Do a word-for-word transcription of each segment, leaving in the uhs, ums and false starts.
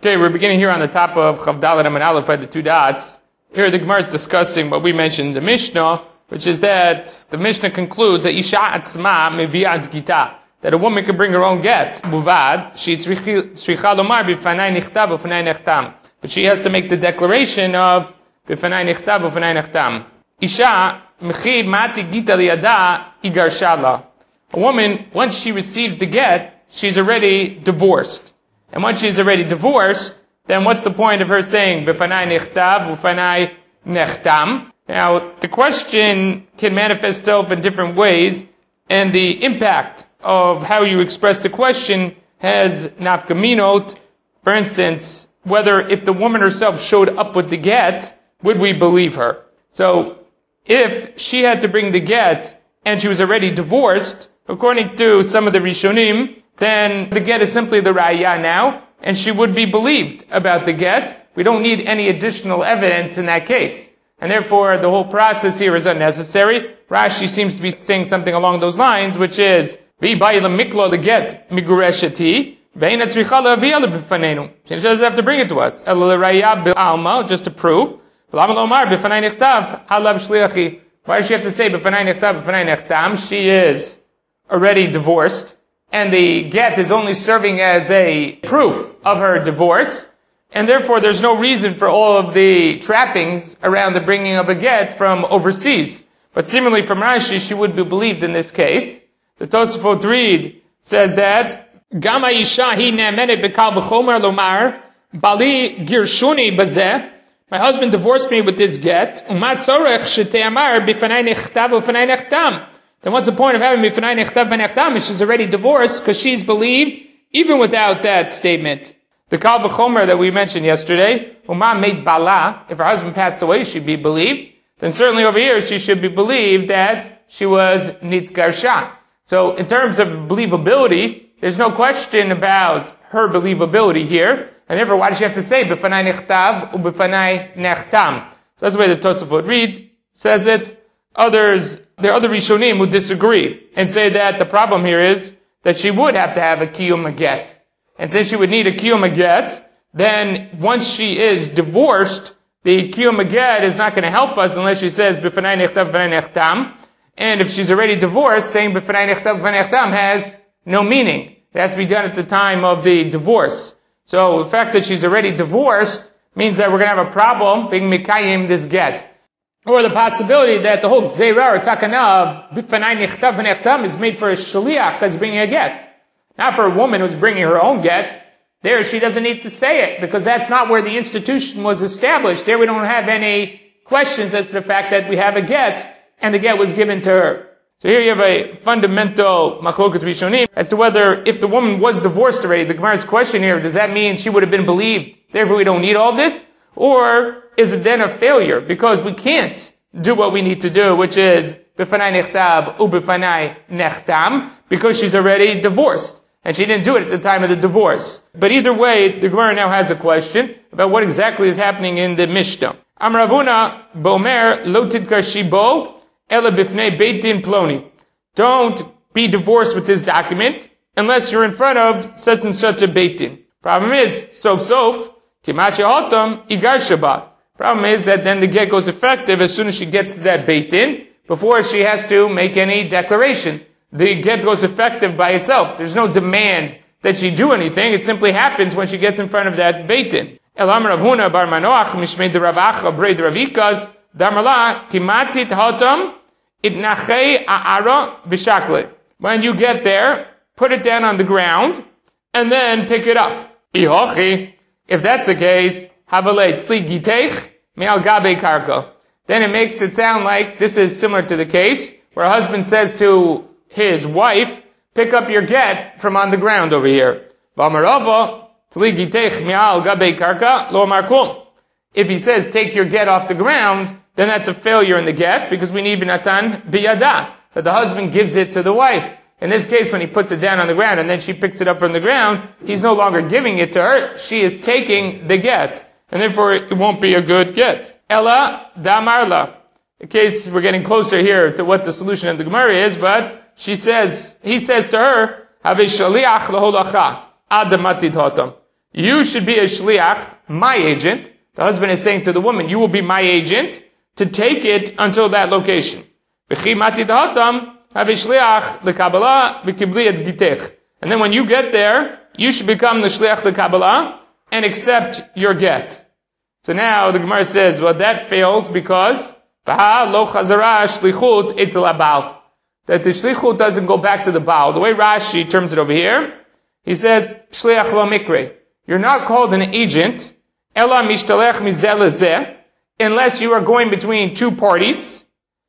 Okay, we're beginning here on the top of Chav Dalet Amud Aleph by the two dots. Here the Gemara is discussing what we mentioned in the Mishnah, which is that the Mishnah concludes that Isha Atzma Mevi'at Gita, that a woman can bring her own get, Muvad, she tzricha lomar b'fanai nichtav b'fanai nechtam. But she has to make the declaration of b'fanai nichtav b'fanai nechtam. Isha Mechi Mati Gita Liyada Igar Shala. A woman, once she receives the get, she's already divorced. And once she's already divorced, then what's the point of her saying, B'fanai nichtav, b'fanai nechtam? Now, the question can manifest itself in different ways, and the impact of how you express the question has nafkaminot. For instance, whether if the woman herself showed up with the get, would we believe her? So, if she had to bring the get, and she was already divorced, according to some of the Rishonim, then the get is simply the raya now, and she would be believed about the get. We don't need any additional evidence in that case. And therefore, the whole process here is unnecessary. Rashi seems to be saying something along those lines, which is, V'bayi l'miklo the get miguresheti, v'eina tzricha le'aviyah le'b'fanenu. She doesn't have to bring it to us. El l'raya b'alma, just to prove. V'lama l'omar b'fanai nechtav, halav shliachi. Why does she have to say b'fanai nechtav, b'fanai nechtam? She is already divorced, and the get is only serving as a proof of her divorce, and therefore there's no reason for all of the trappings around the bringing of a get from overseas. But similarly from Rashi, she would be believed in this case. The Tosafot read says that, Gama isha hi ne'emenet b'kal v'chomer lomar, bali girshuni bazeh, my husband divorced me with this get, umat tzorech shete'amar b'fanai nechtav u'fanai nechtam. Then what's the point of having b'fanai nechtav v'nechtam if she's already divorced because she's believed even without that statement? The kal v'chomer that we mentioned yesterday, Uma made bala, if her husband passed away, she'd be believed. Then certainly over here she should be believed that she was nitgarsha. So in terms of believability, there's no question about her believability here, and therefore why does she have to say b'fanai nechtav u b'fanai nechtam? So that's the way the Tosafot read says it. Others, there are other Rishonim who disagree and say that the problem here is that she would have to have a kiyum get. And since she would need a kiyum get, then once she is divorced, the kiyum get is not going to help us unless she says b'fanai nechtav b'fanai nechtam. And if she's already divorced, saying b'fanai nechtav b'fanai nechtam has no meaning. It has to be done at the time of the divorce. So the fact that she's already divorced means that we're going to have a problem being mikayim this get. Or the possibility that the whole gzeira or takana of b'fanai nichtav v'nechtam is made for a shaliach that's bringing a get. Not for a woman who's bringing her own get. There she doesn't need to say it, because that's not where the institution was established. There we don't have any questions as to the fact that we have a get, and the get was given to her. So here you have a fundamental machloket rishonim as to whether, if the woman was divorced already, the Gemara's question here, does that mean she would have been believed, therefore we don't need all this? Or is it then a failure because we can't do what we need to do, which is b'fanai nechtav u b'fanai nechtam, because she's already divorced and she didn't do it at the time of the divorce. But either way, the Gemara now has a question about what exactly is happening in the Mishnah. Amar Ravuna bo'omer lo tidkashi bo ela b'fnei beit din ploni. Don't be divorced with this document unless you're in front of such and such a beit din. Problem is, sof sof Kimat she'hotam igar shabbat. Problem is that then the get goes effective as soon as she gets to that beit din, before she has to make any declaration. The get goes effective by itself. There's no demand that she do anything. It simply happens when she gets in front of that beit din. El amar Rav Huna bar Manoach mishmei de Rav Acha brei de Rav Ika damarla kimatit hotam itnachei a'ara v'shakle. When you get there, put it down on the ground and then pick it up. Ihochi. If that's the case, havalei tli giteich me'al gabe karka. Then it makes it sound like this is similar to the case where a husband says to his wife, pick up your get from on the ground over here. V'amarava tli giteich me'al gabe karka lo amar klum. If he says take your get off the ground, then that's a failure in the get because we need binatan biyada, that the husband gives it to the wife. In this case, when he puts it down on the ground and then she picks it up from the ground, he's no longer giving it to her. She is taking the get. And therefore, it won't be a good get. Ella damarla. In case we're getting closer here to what the solution of the Gemara is, but she says, he says to her, Have shaliach laholacha, adamatid hotam. You should be a shliach, my agent. The husband is saying to the woman, you will be my agent to take it until that location. And then when you get there, you should become the shliach the Kabbalah and accept your get. So now the Gemara says, well, that fails because that the shlichut doesn't go back to the Baal. The way Rashi terms it over here, he says, shliach lo mikre. You're not called an agent, ela mishtalech mizeh lezeh, unless you are going between two parties,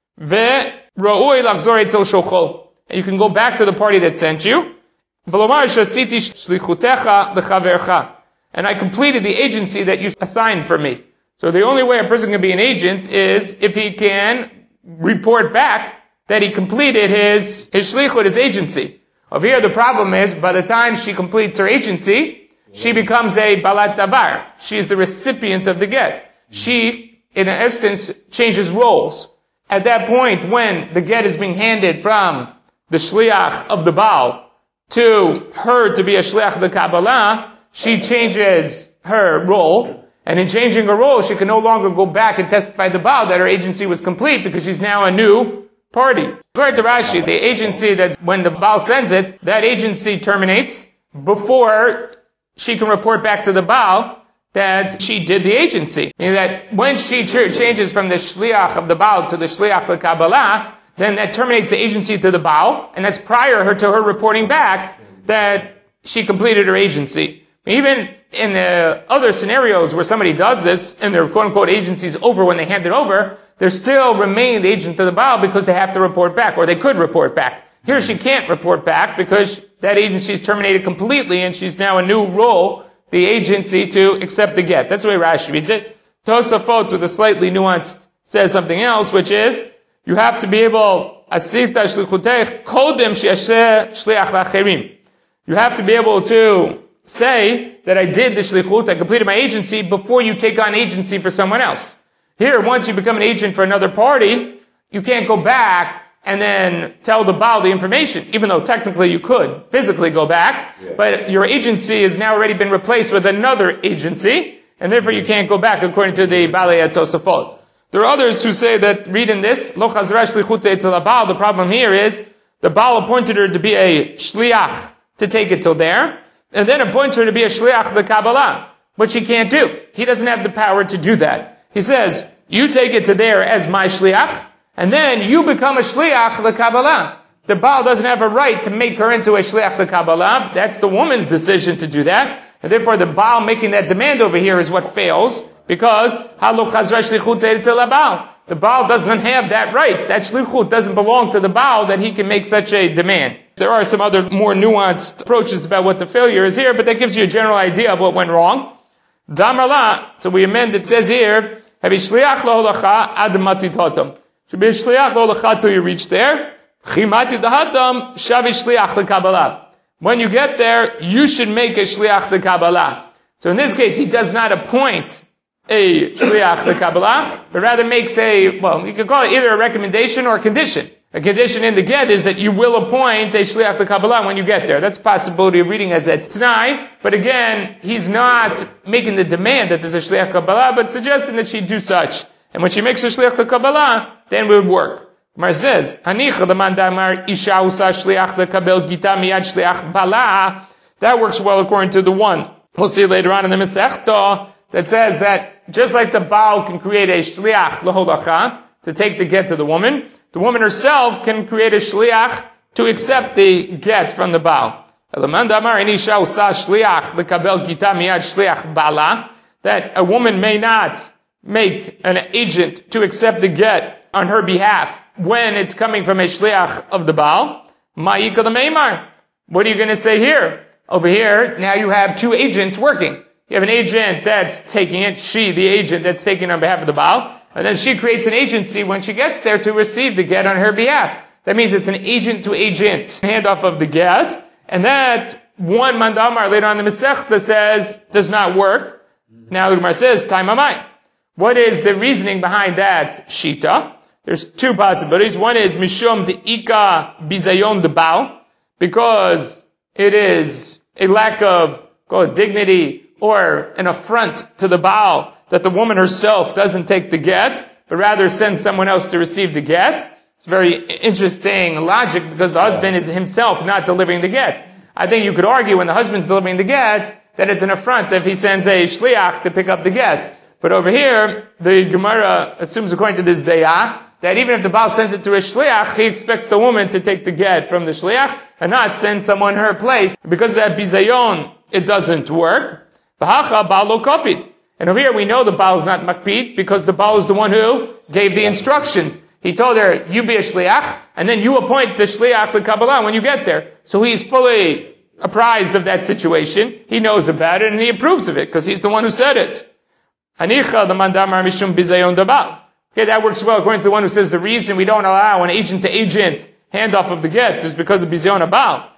ve ra'ui lachzor etzel shochol. And you can go back to the party that sent you, v'lomar shasiti shlichutecha lechavercha. And I completed the agency that you assigned for me. So the only way a person can be an agent is if he can report back that he completed his, his shlichut, his agency. Over here the problem is, by the time she completes her agency, she becomes a balat davar. She is the recipient of the get. She, in an instance, changes roles. At that point, when the get is being handed from the shliach of the Baal to her to be a shliach of the Kabbalah, she changes her role, and in changing her role, she can no longer go back and testify to the Baal that her agency was complete because she's now a new party. According to Rashi, the agency that's when the Baal sends it, that agency terminates before she can report back to the Baal that she did the agency. Meaning that when she ch- changes from the shliach of the Baal to the shliach of the Kabbalah, then that terminates the agency to the Baal, and that's prior her to her reporting back that she completed her agency. Even in the other scenarios where somebody does this and their quote-unquote agency is over when they hand it over, they still remain the agent of the Baal because they have to report back, or they could report back. Here she can't report back because that agency is terminated completely and she's now a new role, the agency to accept the get. That's the way Rashi reads it. Tosafot, with a slightly nuanced, says something else, which is, you have to be able, asita shlichutech kodem she'asher shliach lacherim. You have to be able to say that I did the shlichut, I completed my agency before you take on agency for someone else. Here, once you become an agent for another party, you can't go back and then tell the Baal the information, even though technically you could physically go back, yeah. But your agency has now already been replaced with another agency, and therefore you can't go back according to the Balei Tosafot. There are others who say that, reading this, Lo chazra shlichut etzel Baal, the problem here is, the Baal appointed her to be a shliach to take it till there, and then appoints her to be a shliach the Kabbalah, which he can't do. He doesn't have the power to do that. He says, you take it to there as my shliach, and then you become a shliach the Kabbalah. The Baal doesn't have a right to make her into a shliach the Kabbalah. That's the woman's decision to do that. And therefore the Baal making that demand over here is what fails, because halo chazra shlichut etzel Baal. The Baal doesn't have that right. That shlichut doesn't belong to the Baal that he can make such a demand. There are some other more nuanced approaches about what the failure is here, but that gives you a general idea of what went wrong. Damarla, so we amend, it says here, have shliach laholacha ad matitotam. Should be a shliach laholacha till you reach there. Chimati dahatam shavi shliach lekabbalah. When you get there, you should make a shliach lekabbalah. So in this case, he does not appoint a shliach lekabbalah, but rather makes a, well, you could call it either a recommendation or a condition. A condition in the get is that you will appoint a shliach lekabbalah when you get there. That's a possibility of reading as a t'nai, but again, he's not making the demand that there's a shliach lekabbalah, but suggesting that she do such. And when she makes a shliach lekabbalah, then it would work. Mar says, Hanicha leman damar isha usa shliach lekabel gita miyad shliach bala. That works well according to the one. We'll see later on in the Masechta that says that just like the Baal can create a shliach laholacha to take the get to the woman, the woman herself can create a shliach to accept the get from the Baal. That a woman may not make an agent to accept the get on her behalf when it's coming from a shliach of the Baal. What are you going to say here? Over here, now you have two agents working. You have an agent that's taking it, she, the agent that's taking it on behalf of the Baal, and then she creates an agency when she gets there to receive the get on her behalf. That means it's an agent-to-agent handoff of the get, and that one mandamar later on in the Masechta says does not work. Now the Gemara says, Taimamai. What is the reasoning behind that shita? There's two possibilities. One is mishum de'ika bizayon debao, because it is a lack of call it dignity or an affront to the Baal that the woman herself doesn't take the get, but rather sends someone else to receive the get. It's very interesting logic because the husband is himself not delivering the get. I think you could argue when the husband's delivering the get that it's an affront if he sends a shliach to pick up the get. But over here, the Gemara assumes according to this dayah that even if the Baal sends it to a shliach, he expects the woman to take the get from the shliach and not send someone her place. Because of that bizayon, it doesn't work. V'hacha Baal lo kopit. And over here we know the Baal is not makpid because the Baal is the one who gave the instructions. He told her, you be a shliach, and then you appoint the shliach the Kabbalah when you get there. So he's fully apprised of that situation. He knows about it and he approves of it because he's the one who said it. Hanicha the mandamar mishum bizayon dabal. Okay, that works well according to the one who says the reason we don't allow an agent to agent handoff of the get is because of bizayon abal.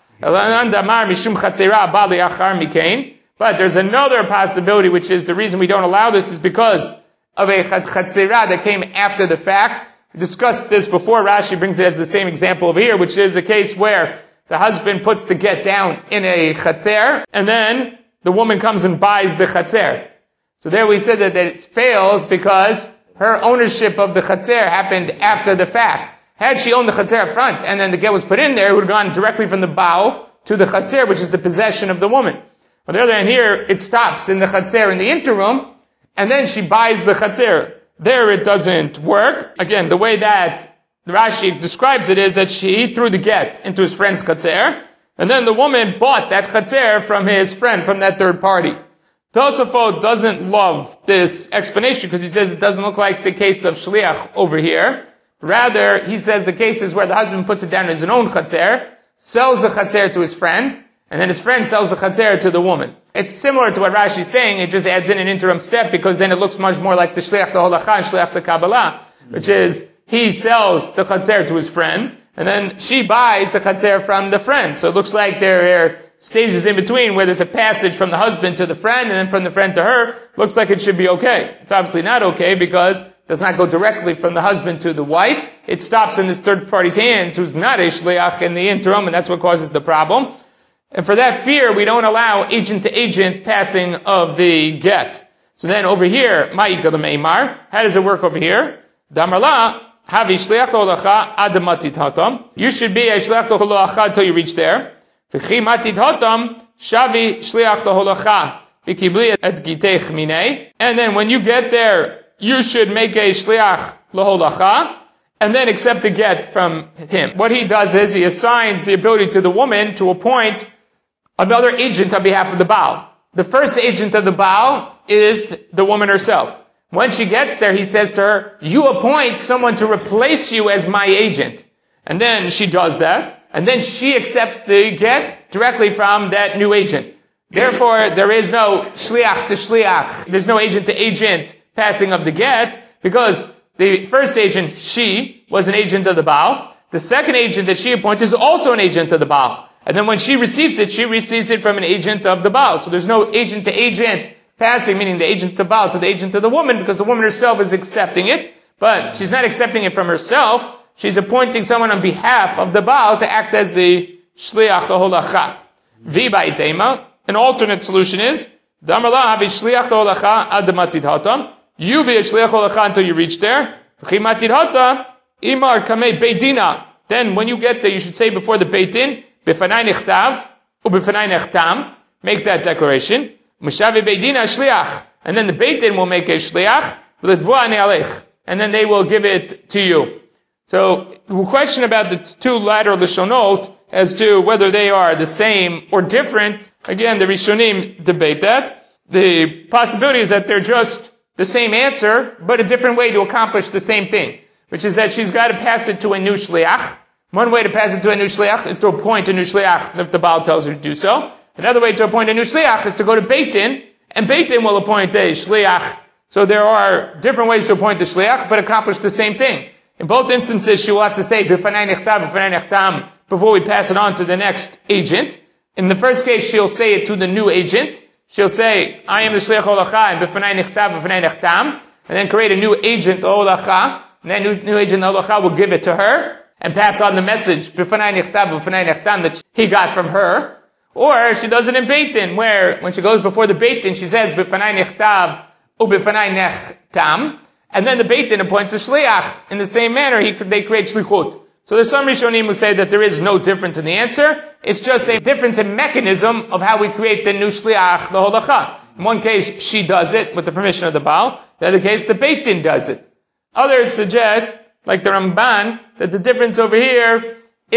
But there's another possibility, which is the reason we don't allow this is because of a chatzera that came after the fact. We discussed this before. Rashi brings it as the same example over here, which is a case where the husband puts the get down in a chatzer, and then the woman comes and buys the chatzer. So there we said that, that it fails because her ownership of the chatzer happened after the fact. Had she owned the chatzer up front, and then the get was put in there, it would have gone directly from the Baal to the chatzer, which is the possession of the woman. On the other hand, here, it stops in the chatzer in the interim, and then she buys the chatzer. There it doesn't work. Again, the way that Rashi describes it is that she threw the get into his friend's chatzer, and then the woman bought that chatzer from his friend, from that third party. Tosafot doesn't love this explanation because he says it doesn't look like the case of shliach over here. Rather, he says the case is where the husband puts it down in his own chatzer, sells the chatzer to his friend, and then his friend sells the chatzer to the woman. It's similar to what Rashi is saying, it just adds in an interim step because then it looks much more like the shliach the holacha and shliach the Kabbalah, which is he sells the chatzer to his friend, and then she buys the chatzer from the friend. So it looks like there are stages in between where there's a passage from the husband to the friend and then from the friend to her. Looks like it should be okay. It's obviously not okay because it does not go directly from the husband to the wife. It stops in this third party's hands who's not a shliach in the interim, and that's what causes the problem. And for that fear, we don't allow agent to agent passing of the get. So then over here, ma'ika the meimar. How does it work over here? Damarla, havi shliach holacha adamati tatam. You should be a shliach holacha until you reach there. V'chi matit hotam shavi shliach holacha v'kibli et gitech minei. And then when you get there, you should make a shliach holacha and then accept the get from him. What he does is he assigns the ability to the woman to appoint another agent on behalf of the Baal. The first agent of the Baal is the woman herself. When she gets there, he says to her, you appoint someone to replace you as my agent. And then she does that, and then she accepts the get directly from that new agent. Therefore, there is no shliach to shliach. There's no agent to agent passing of the get, because the first agent, she, was an agent of the Baal. The second agent that she appointed is also an agent of the Baal. And then when she receives it, she receives it from an agent of the Baal. So there's no agent to agent passing, meaning the agent of the Baal to the agent of the woman, because the woman herself is accepting it, but she's not accepting it from herself. She's appointing someone on behalf of the Baal to act as the shliach holacha. V'bai tema. An alternate solution is, Damarla havi shliach holacha ad matid hatam. You be a shliach holacha until you reach there. V'chi matid hata imar kamei beidina. Then when you get there, you should say before the Beit Din, B'fanai nichtav, u'b'fanai nechtam, make that declaration. Mushavi beidina shliach, and then the Beit Din will make a shliach, v'ledvua ne'alech, and then they will give it to you. So, the question about the two lateral lishonot as to whether they are the same or different, again, the Rishonim debate that. The possibility is that they're just the same answer, but a different way to accomplish the same thing, which is that she's got to pass it to a new shliach. One way to pass it to a new shliach is to appoint a new shliach if the Baal tells her to do so. Another way to appoint a new shliach is to go to Beit Din, and Beit Din will appoint a shliach. So there are different ways to appoint a shliach, but accomplish the same thing. In both instances, she will have to say, B'fanai nechtav, B'fanai nechtam, before we pass it on to the next agent. In the first case, she'll say it to the new agent. She'll say, I am the shliach holacha, and B'fanai nechtav, B'fanai nechtam, and then create a new agent, holacha, and that new, new agent, holacha, will give it to her, and pass on the message, B'fanai nechtav, B'fanai nechtam, that he got from her. Or she does it in Beit Din, where when she goes before the Beit Din, she says, B'fanai nechtav, u b'fanai nechtam, and then the Beit Din appoints a shliach. In the same manner, he, they create shlichut. So there's some Rishonim who say that there is no difference in the answer. It's just a difference in mechanism of how we create the new shliach, the holacha. In one case, she does it with the permission of the Baal. In the other case, the Beit Din does it. Others suggest, like the Ramban, that the difference over here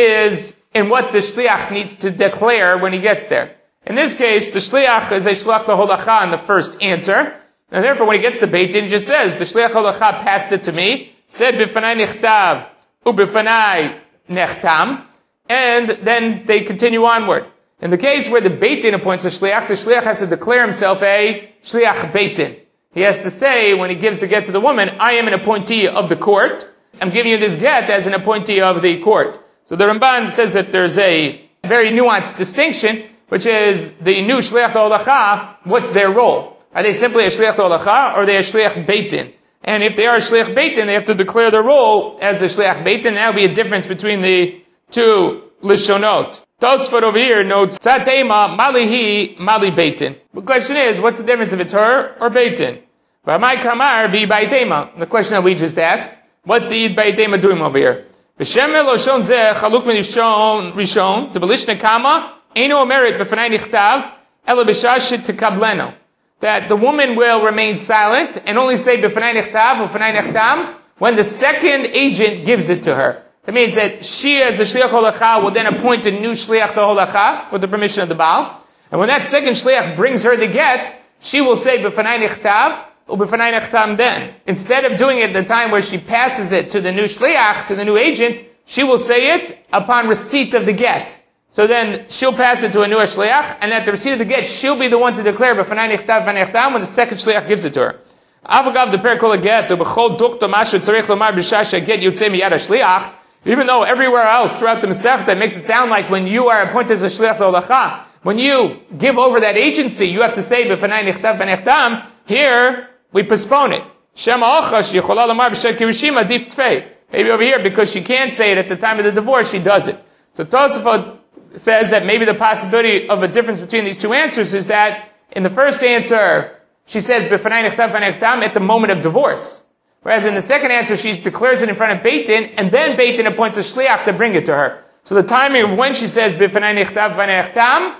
is in what the shliach needs to declare when he gets there. In this case, the shliach is a shliach the holacha in the first answer. And therefore, when he gets the Beit Din, he just says, the shliach holacha passed it to me, said, B'fanai nichtav, u'b'fanai nechtam, and then they continue onward. In the case where the Beit Din appoints the shliach, the shliach has to declare himself a shliach Beit Din. He has to say, when he gives the get to the woman, I am an appointee of the court. I'm giving you this get as an appointee of the court. So the Ramban says that there's a very nuanced distinction, which is the new shliach holacha, what's their role? Are they simply a shliach holacha, or are they a shliach Beit Din? And if they are a shliach Beit Din, they have to declare their role as a shliach Beit Din. That will be a difference between the two lishonot. Tosfot over here notes, Tzatema, malihi, mali Beit Din. The question is, what's the difference if it's her or Beit Din? V'amai kamar vi baitema. The question that we just asked, what's the id baitema doing over here? V'shem eloshon zeh chaluk min rishon, the belishna kama, eino omeret b'fanai nichtav, ela b'shashit tekableno. That the woman will remain silent and only say b'fanai nichtav, b'fanai nechtam, when the second agent gives it to her. That means that she, as the shliach holacha, will then appoint a new shliach to holacha with the permission of the Baal. And when that second shliach brings her the get, she will say b'fanai nichtav, u b'fanai nechtam then. Instead of doing it at the time where she passes it to the new shliach, to the new agent, she will say it upon receipt of the get. So then she'll pass it to a new shliach, and at the receipt of the get, she'll be the one to declare b'fanai nichtav v'nechtam when the second shliach gives it to her. Avagav the perikol get u b'chol dukta mashu tzarich lomar b'shasha get yotzei miyad shliach. Even though everywhere else throughout the Masechta it makes it sound like when you are appointed as a shliach holacha, when you give over that agency, you have to say b'fanai nichtav v'nechtam. Here we postpone it. Shema ochash yichola lomar b'shel kirishim adif tfei. Maybe over here, because she can't say it at the time of the divorce, she does it. So Tosafot says that maybe the possibility of a difference between these two answers is that in the first answer, she says b'fanai nichtav v'nechtam at the moment of divorce. Whereas in the second answer, she declares it in front of Beit Din, and then Beit Din appoints a shliach to bring it to her. So the timing of when she says b'fanai nichtav v'nechtam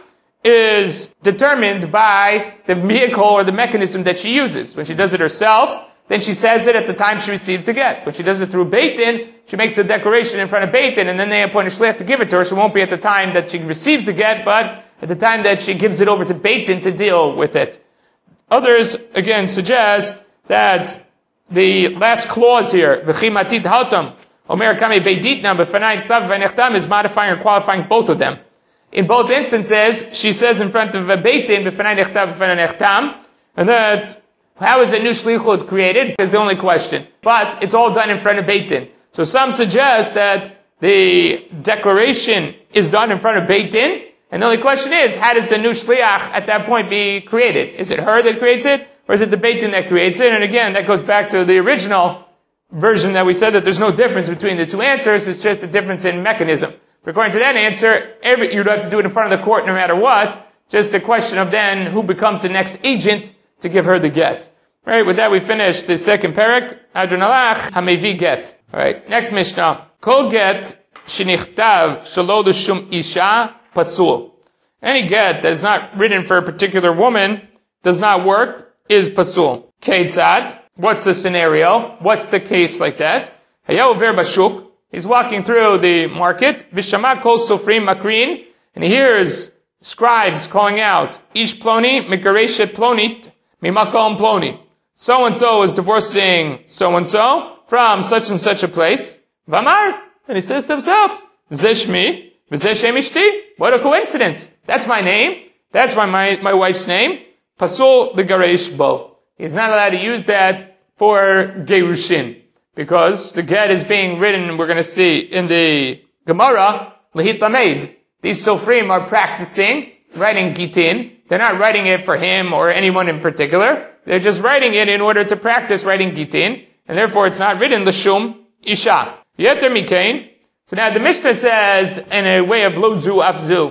is determined by the vehicle or the mechanism that she uses. When she does it herself, then she says it at the time she receives the get. When she does it through Beit Din, she makes the declaration in front of Beit Din, and then they appoint a shliach to give it to her. So it won't be at the time that she receives the get, but at the time that she gives it over to Beit Din to deal with it. Others, again, suggest that the last clause here, v'chi matit hautam, omer kame beiditna b'fanai nichtav v'nechtam, is modifying or qualifying both of them. In both instances, she says in front of a Beit Din b'fanai nichtav v'fanai nechtam, and that how is a new shlichut created is the only question. But it's all done in front of Beit Din. So some suggest that the declaration is done in front of Beit Din, and the only question is, how does the new shliach at that point be created? Is it her that creates it? Or is it the Beit Din that creates it? And again, that goes back to the original version that we said that there's no difference between the two answers, it's just a difference in mechanism. But according to that answer, every, you'd have to do it in front of the court no matter what, just a question of then who becomes the next agent to give her the get. Alright, with that we finish the second parak, Adron Alach, Hamevi get. Alright, next Mishnah. Kol get, shenichtav, shalo l'shum isha, pasul. Any get that is not written for a particular woman, does not work, is pasul. Keitzad. What's the scenario? What's the case like that? Hayav ver bashuk. He's walking through the market. Vishama kol sofrim makrin. And he hears scribes calling out, Ish ploni, mikareshet plonit, mimakom ploni. So-and-so is divorcing so-and-so from such and such a place. Vamar. And he says to himself, Zeshmi, v'zeshem ishti. What a coincidence. That's my name. That's my, my, my wife's name. Pasul the Garesh Bo. He's not allowed to use that for Gerushin. Because the get is being written, we're going to see in the Gemara, Lehit Lamed. These Sofrim are practicing writing Gitin. They're not writing it for him or anyone in particular. They're just writing it in order to practice writing Gitin. And therefore it's not written L'shum Isha. Yeter Mikain. So now the Mishnah says, in a way of Lo Zu Afzu,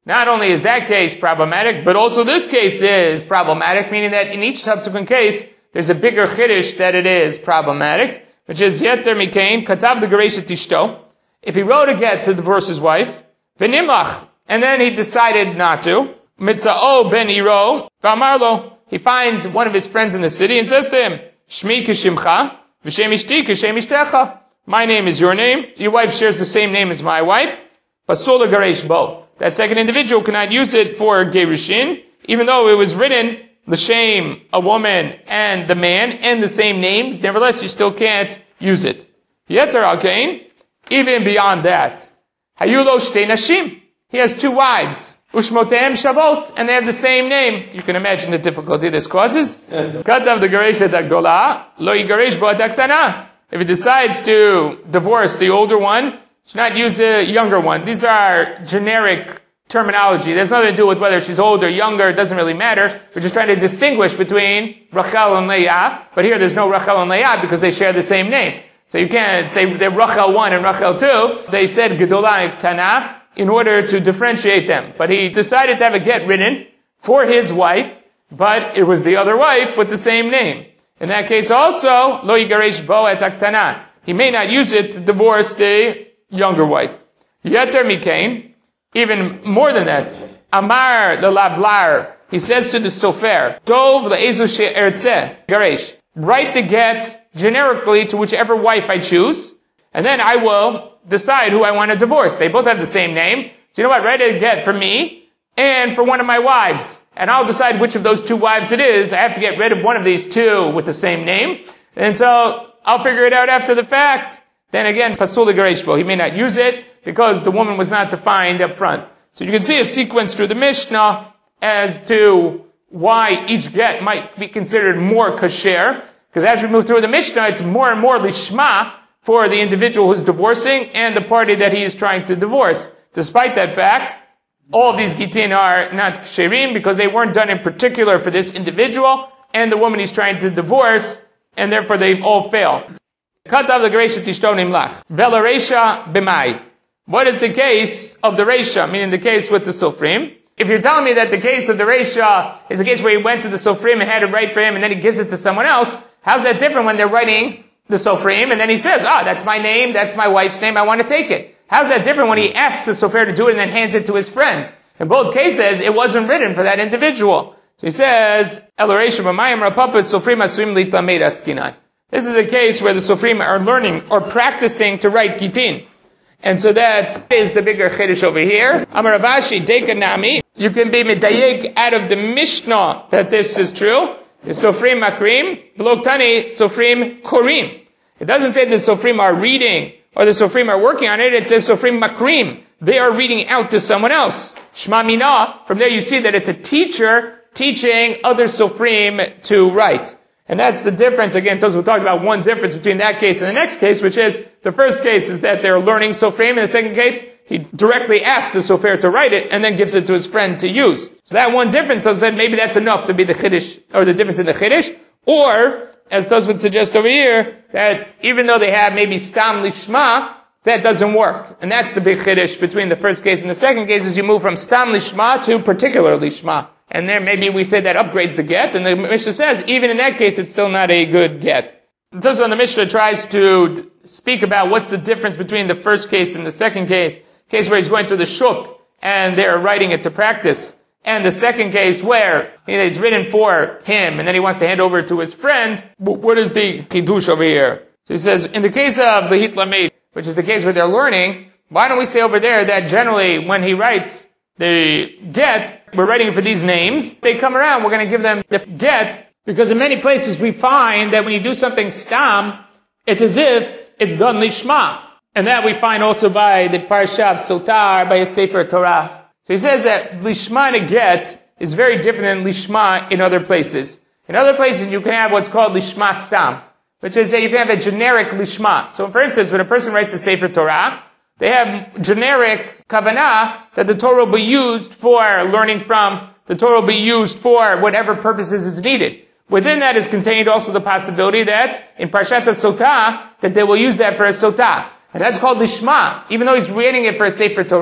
Not only is that case problematic, but also this case is problematic, meaning that in each subsequent case, there's a bigger chiddush that it is problematic, which is Yeter Mikain, Katav the Gereshet Ishto. If he wrote a get to divorce his wife, V'nimlach, and then he decided not to, Mitza'o ben Iro, V'amarlo, he finds one of his friends in the city and says to him, Shmi kishimcha, V'shem ishti kishem ishtecha. My name is your name, your wife shares the same name as my wife, Pasul Garesh Bo. That second individual cannot use it for Gerushin, even though it was written, L'shem, a woman, and the man, and the same names, nevertheless you still can't use it. Yeter al-kain, even beyond that. Hayulo shtei nashim. He has two wives. Ushmotehem shavot, and they have the same name. You can imagine the difficulty this causes. Katav the Gereshet Agdola, lo yigaresh bo ataktana. If he decides to divorce the older one, he should not use a younger one. These are generic terminology. There's nothing to do with whether she's older or younger. It doesn't really matter. We're just trying to distinguish between Rachel and Leah. But here there's no Rachel and Leah because they share the same name. So you can't say they're Rachel one and Rachel two. They said Gedolah and Ktana in order to differentiate them. But he decided to have a get written for his wife, but it was the other wife with the same name. In that case also, Lo Yigaresh Bo et Aktana. He may not use it to divorce the younger wife. Yeter Mikain, even more than that, Amar the Lavlar, he says to the Sofer, Dov le'ezu she'ertzeh, Garesh, write the get generically to whichever wife I choose, and then I will decide who I want to divorce. They both have the same name. So you know what? Write a get for me and for one of my wives. And I'll decide which of those two wives it is. I have to get rid of one of these two with the same name. And so I'll figure it out after the fact. Then again, Pasul Gareshbo, he may not use it because the woman was not defined up front. So you can see a sequence through the Mishnah as to why each get might be considered more kasher. Because as we move through the Mishnah, it's more and more lishma for the individual who's divorcing and the party that he is trying to divorce. Despite that fact, all of these gitin are not ksherim because they weren't done in particular for this individual and the woman he's trying to divorce, and therefore they all fail. Katav the Gereshet Ishto nimlach. Vela Reisha b'mai. What is the case of the Reisha, meaning the case with the Sofrim? If you're telling me that the case of the Reisha is a case where he went to the Sofrim and had it write for him and then he gives it to someone else, how's that different when they're writing the Sofrim and then he says, ah, that's my name, that's my wife's name, I want to take it. How's that different when he asks the Sofer to do it and then hands it to his friend? In both cases, it wasn't written for that individual. So he says, El Reisha b'mayim rapapa Sofrim asum litamed askinan. This is a case where the Sofrim are learning or practicing to write gitin. And so that is the bigger chiddush over here. Amar Rav Ashi, Deka Nami. You can be medayek out of the Mishnah that this is true. The Sofrim makrim, v'loktani Sofrim korim. It doesn't say the Sofrim are reading or the Sofrim are working on it. It says Sofrim makrim. They are reading out to someone else. Shma mina. From there you see that it's a teacher teaching other Sofrim to write. And that's the difference. Again, Tosfos will talk about one difference between that case and the next case, which is the first case is that they're learning Sofrim. In the second case, he directly asks the Sofer to write it and then gives it to his friend to use. So that one difference does that maybe that's enough to be the Chiddush, or the difference in the Chiddush. Or, as Tosfos would suggest over here, that even though they have maybe Stam Lishma, that doesn't work. And that's the big Chiddush between the first case and the second case, is you move from Stam Lishma to particular Lishma. And there maybe we say that upgrades the get, and the Mishnah says, even in that case, it's still not a good get. So the Mishnah tries to speak about what's the difference between the first case and the second case. Case where he's going to the shuk, and they're writing it to practice. And the second case where it's written for him, and then he wants to hand over to his friend. What is the chidush over here? So he says, in the case of the Hit Lamed, which is the case where they're learning, why don't we say over there that generally when he writes the get, we're writing for these names. They come around, we're going to give them the get, because in many places we find that when you do something stam, it's as if it's done lishma. And that we find also by the Parsha of Sotar, by a Sefer Torah. So he says that lishma in a get is very different than lishma in other places. In other places you can have what's called lishma stam, which is that you can have a generic lishma. So for instance, when a person writes a Sefer Torah, they have generic kavanah that the Torah will be used for learning from, the Torah will be used for whatever purposes is needed. Within that is contained also the possibility that in Parshat Sotah, that they will use that for a Sotah. And that's called Lishma. Even though he's reading it for a Sefer Torah,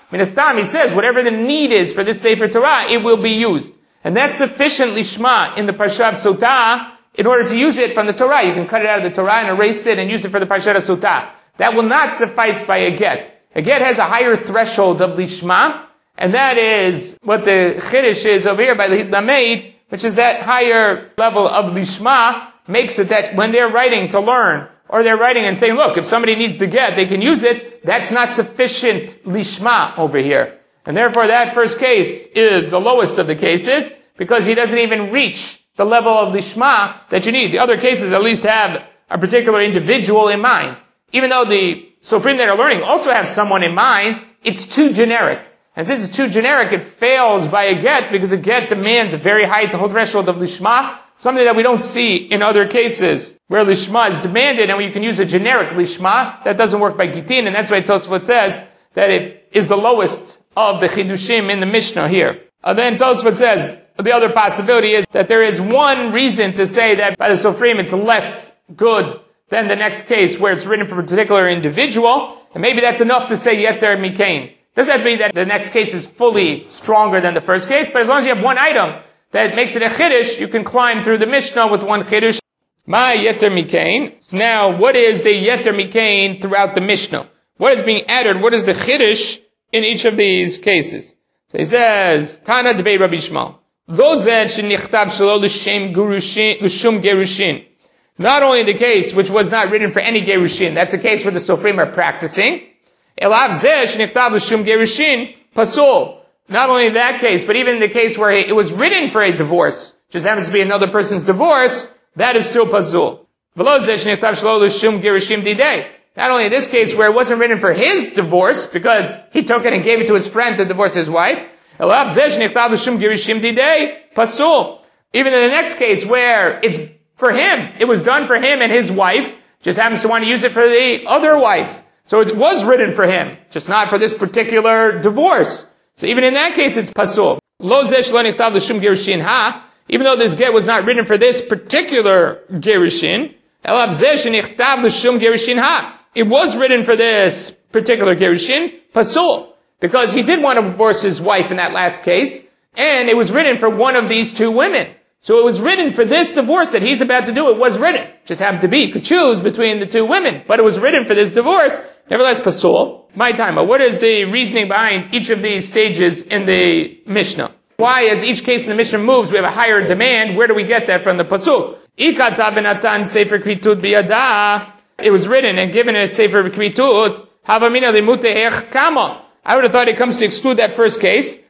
Minastam, he says, whatever the need is for this Sefer Torah, it will be used. And that's sufficient lishma in the Parsha of Sotah in order to use it from the Torah. You can cut it out of the Torah and erase it and use it for the Parsha of Sotah. That will not suffice by a get. A get has a higher threshold of lishma, and that is what the chiddush is over here by the Lamed, which is that higher level of lishma makes it that when they're writing to learn, or they're writing and saying, look, if somebody needs the get, they can use it, that's not sufficient lishma over here. And therefore that first case is the lowest of the cases, because he doesn't even reach the level of lishma that you need. The other cases at least have a particular individual in mind. Even though the Sofrim that are learning also have someone in mind, it's too generic. And since it's too generic, it fails by a get, because a get demands a very high threshold of lishma, something that we don't see in other cases, where lishma is demanded and you can use a generic lishma. That doesn't work by gitin, and that's why Tosfot says that it is the lowest of the chidushim in the Mishnah here. And then Tosfot says, the other possibility is that there is one reason to say that by the Sofrim it's less good than the next case where it's written for a particular individual, and maybe that's enough to say Yeter Mikain. Doesn't have to be that the next case is fully stronger than the first case, but as long as you have one item that makes it a chiddush, you can climb through the Mishnah with one chiddush. Ma Yeter Mikain. So now, what is the Yeter Mikain throughout the Mishnah? What is being added? What is the chiddush in each of these cases? So he says, Tana Debei Rabbi Shmuel. Those that shenichtav shelo l'shem gerushin, l'shum gerushin. Not only the case which was not written for any gerushin, that's the case where the Sofrim are practicing. Elav zeh shenichtav l'shum gerushin pasul. Not only that case, but even in the case where it was written for a divorce, just happens to be another person's divorce, that is still pasul. V'lo zeh shenichtav shelo l'shum gerushin didei. Not only in this case where it wasn't written for his divorce, because he took it and gave it to his friend to divorce his wife, elav zeh shenichtav l'shum gerushin didei pasul. Even in the next case where it's for him, it was done for him and his wife, just happens to want to use it for the other wife. So it was written for him, just not for this particular divorce. So even in that case, it's pasul. Lo zeh shelo nichtav l'shum gerushin ha, even though this get was not written for this particular gerushin, elav zeh shenichtav l'shum gerushin ha, it was written for this particular gerushin, pasul, because he did want to divorce his wife in that last case, and it was written for one of these two women. So it was written for this divorce that he's about to do. It was written. Just happened to be. You could choose between the two women. But it was written for this divorce. Nevertheless, pasul. My time. What is the reasoning behind each of these stages in the Mishnah? Why, as each case in the Mishnah moves, we have a higher demand? Where do we get that from the pasul? Ikata benatan sefer kvitut biyada. It was written and given a sefer kvitut. Havamina limutehech kama. I would have thought it comes to exclude that first case.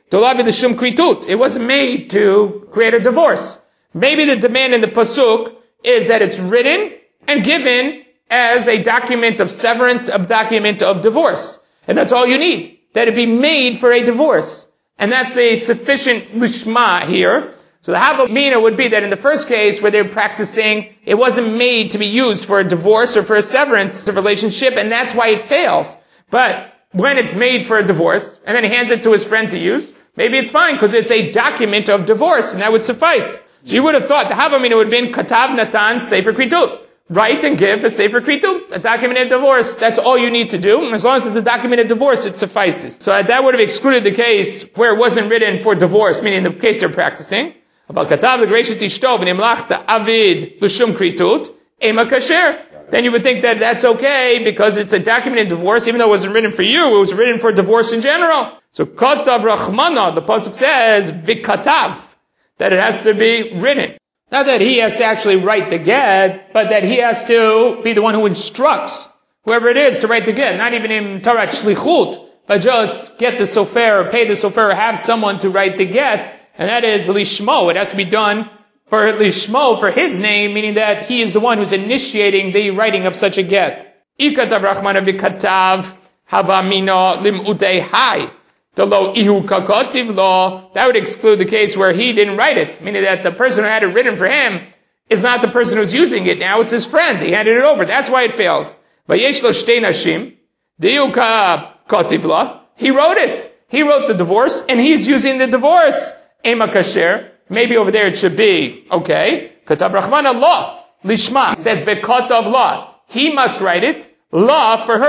It wasn't made to create a divorce. Maybe the demand in the pasuk is that it's written and given as a document of severance, a document of divorce. And that's all you need. That it be made for a divorce. And that's the sufficient lishma here. So the havamina would be that in the first case where they're practicing, it wasn't made to be used for a divorce or for a severance of relationship, and that's why it fails. But when it's made for a divorce, and then he hands it to his friend to use, maybe it's fine, because it's a document of divorce, and that would suffice. So you would have thought the havamina would have been katav natan sefer kritut. Write and give a sefer kritut, a document of divorce. That's all you need to do. And as long as it's a document of divorce, it suffices. So that would have excluded the case where it wasn't written for divorce, meaning the case they're practicing. About katav l'greishet ishto v'nimlachta avid l'shum kritut ema kasher. Then you would think that that's okay because it's a document of divorce, even though it wasn't written for you, it was written for divorce in general. So katav rachmana, the pasuk says vikatav, that it has to be written. Not that he has to actually write the get, but that he has to be the one who instructs whoever it is to write the get. Not even in Torah shlichut, but just get the sofer, or pay the sofer, or have someone to write the get, and that is lishmo. It has to be done for lishmo, for his name, meaning that he is the one who's initiating the writing of such a get. Ikatav rachmana vikatav havamino lim'utei hai. That would exclude the case where he didn't write it, meaning that the person who had it written for him is not the person who's using it now, it's his friend. He handed it over. That's why it fails. He wrote it. He wrote the divorce, and he's using the divorce. Ema kasher. Maybe over there it should be, okay. Katav Rachmana law. Lishma. It says, Bekatav law. He must write it. Law for her.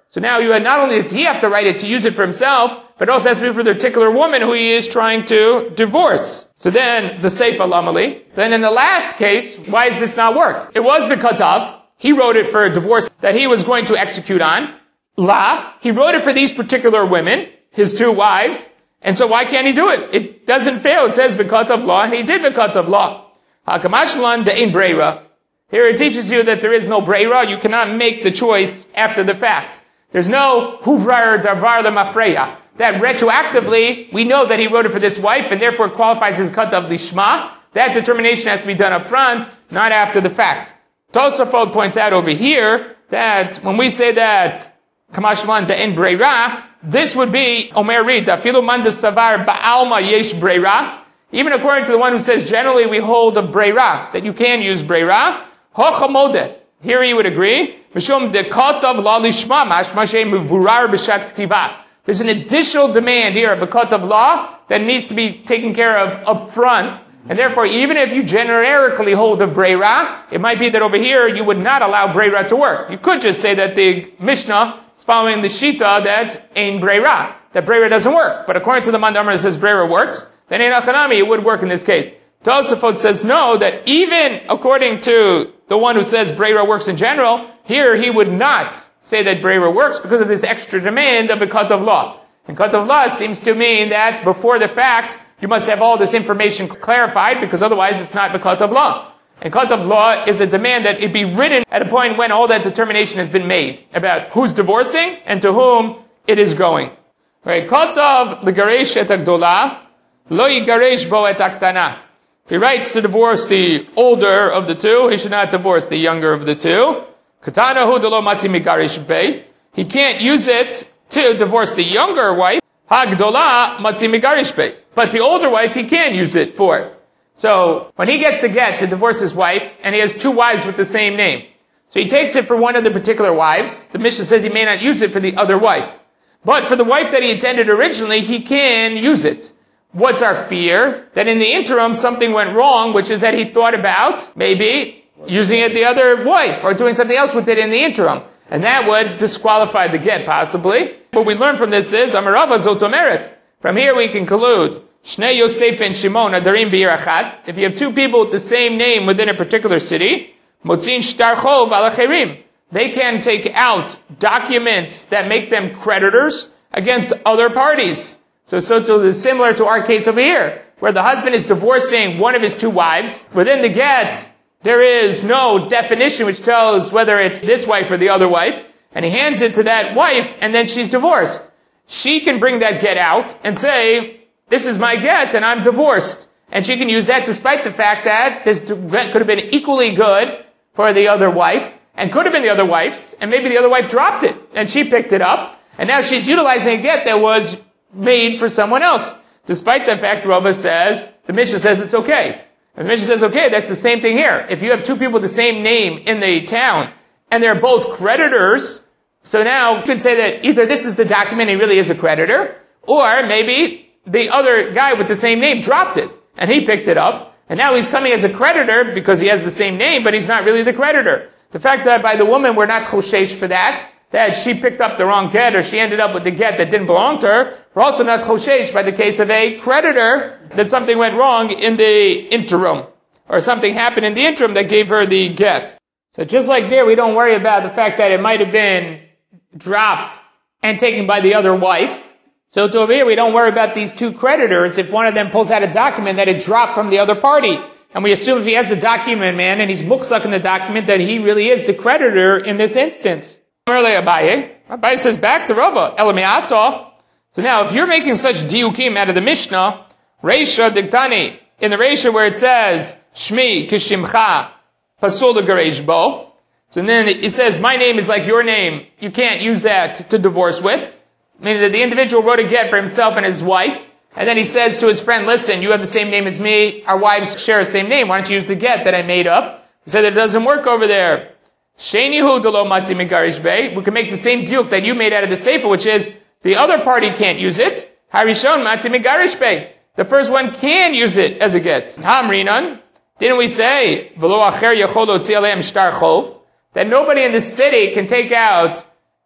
So now you had, not only does he have to write it to use it for himself, but it also has to be for the particular woman who he is trying to divorce. So then, the Seifa Lamali. Then in the last case, why does this not work? It was B'Katav. He wrote it for a divorce that he was going to execute on. La. He wrote it for these particular women, his two wives. And so why can't he do it? It doesn't fail. It says B'Katav law, and he did B'Katav law. Hakamashlan de'in breira. Here it teaches you that there is no breira. You cannot make the choice after the fact. There's no huvrar davar lemafreya. That retroactively, we know that he wrote it for this wife, and therefore it qualifies as katav lishma. That determination has to be done up front, not after the fact. Tosafot points out over here that when we say that kamashman de'en breira, this would be omer rita filu mandas savar ba'alma yesh breira. Even according to the one who says generally we hold of breira, that you can use breira. Hochamode. Here he would agree. Mishum de katav la lishma mashma she mevurar b'shat ktiva. There's an additional demand here of a katav law that needs to be taken care of up front. And therefore, even if you generically hold of breira, it might be that over here you would not allow breira to work. You could just say that the Mishnah is following the Shita that ain breira, that breira doesn't work. But according to the Mandamar that says breira works, then in Achanami it would work in this case. Tosafot says no, that even according to the one who says breira works in general, here he would not say that breira works because of this extra demand of a katav law. And katav law seems to mean that before the fact, you must have all this information clarified, because otherwise it's not the katav law. And katav law is a demand that it be written at a point when all that determination has been made about who's divorcing and to whom it is going. Right? Katav l'garesh et agdola, lo yigaresh bo et aktana. If he writes to divorce the older of the two, he should not divorce the younger of the two. Katana hu delo matzi migarish bei. He can't use it to divorce the younger wife. Hagdola matzi migarish bei. But the older wife, he can use it for. So, when he gets the get to divorce his wife, and he has two wives with the same name. So he takes it for one of the particular wives. The Mishnah says he may not use it for the other wife. But for the wife that he intended originally, he can use it. What's our fear? That in the interim, something went wrong, which is that he thought about, maybe, using it the other wife, or doing something else with it in the interim. And that would disqualify the get, possibly. What we learn from this is, Amarava Zotomeret. From here we can conclude, Shnei Yosef and Shimon Adarim B'Yirachat. If you have two people with the same name within a particular city, Motzin Shtar Chov Alacherim. They can take out documents that make them creditors against other parties. So, so to, similar to our case over here, where the husband is divorcing one of his two wives. Within the get, there is no definition which tells whether it's this wife or the other wife, and he hands it to that wife, and then she's divorced. She can bring that get out and say, this is my get, and I'm divorced. And she can use that despite the fact that this get could have been equally good for the other wife, and could have been the other wife's, and maybe the other wife dropped it, and she picked it up, and now she's utilizing a get that was made for someone else. Despite the fact, Rava says, the Mishnah says it's okay. And the Mishnah says, okay, that's the same thing here. If you have two people with the same name in the town, and they're both creditors, so now you could say that either this is the document, he really is a creditor, or maybe the other guy with the same name dropped it, and he picked it up, and now he's coming as a creditor because he has the same name, but he's not really the creditor. The fact that by the woman we're not choshesh for that, that she picked up the wrong get, or she ended up with the get that didn't belong to her, we're also not choshesh by the case of a creditor that something went wrong in the interim, or something happened in the interim that gave her the get. So just like there, we don't worry about the fact that it might have been dropped and taken by the other wife. So to over here, we don't worry about these two creditors if one of them pulls out a document that it dropped from the other party. And we assume if he has the document, man, and he's muksak in the document, that he really is the creditor in this instance. Earlier, Abaye. Abaye says back to Rava, Elamiato. So now, if you're making such diukim out of the Mishnah, Reisha Diktani, in the Reisha where it says, Shmi Kishimcha Pasul Garesh Bo, so then it says, my name is like your name, you can't use that to divorce with. Meaning that the individual wrote a get for himself and his wife, and then he says to his friend, listen, you have the same name as me, our wives share the same name, why don't you use the get that I made up? He said it doesn't work over there. Sheinihu delo matzi megarish bei. We can make the same diuk that you made out of the sefer, which is the other party can't use it. Harishon matzi megarish bei. The first one can use it as a get. Hamrinan. Didn't we say v'lo acher yachol lotzi aleim shtar chov, that nobody in the city can take out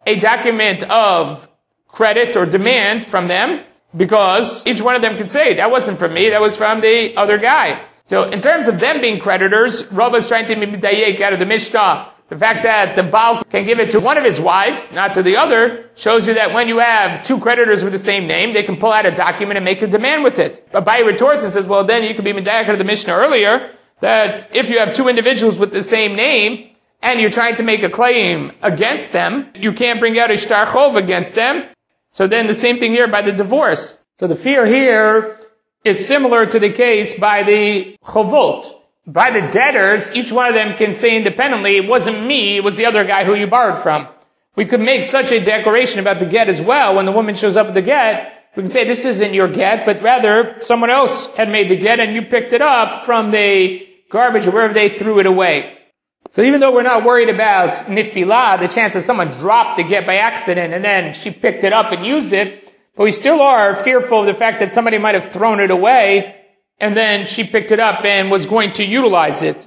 a document of credit or demand from them, because each one of them can say, that wasn't from me, that was from the other guy. So in terms of them being creditors, Rava is trying to be midayek out of the Mishnah. The fact that the Baal can give it to one of his wives, not to the other, shows you that when you have two creditors with the same name, they can pull out a document and make a demand with it. But Abaye retorts and says, well, then you could be midayek out of the Mishnah earlier, that if you have two individuals with the same name, and you're trying to make a claim against them, you can't bring out a shtar chov against them. So then the same thing here by the divorce. So the fear here is similar to the case by the chovot. By the debtors, each one of them can say independently, it wasn't me, it was the other guy who you borrowed from. We could make such a declaration about the get as well. When the woman shows up with the get, we can say this isn't your get, but rather someone else had made the get and you picked it up from the garbage or wherever they threw it away. So even though we're not worried about nifilah, the chance that someone dropped the get by accident and then she picked it up and used it, but we still are fearful of the fact that somebody might have thrown it away and then she picked it up and was going to utilize it.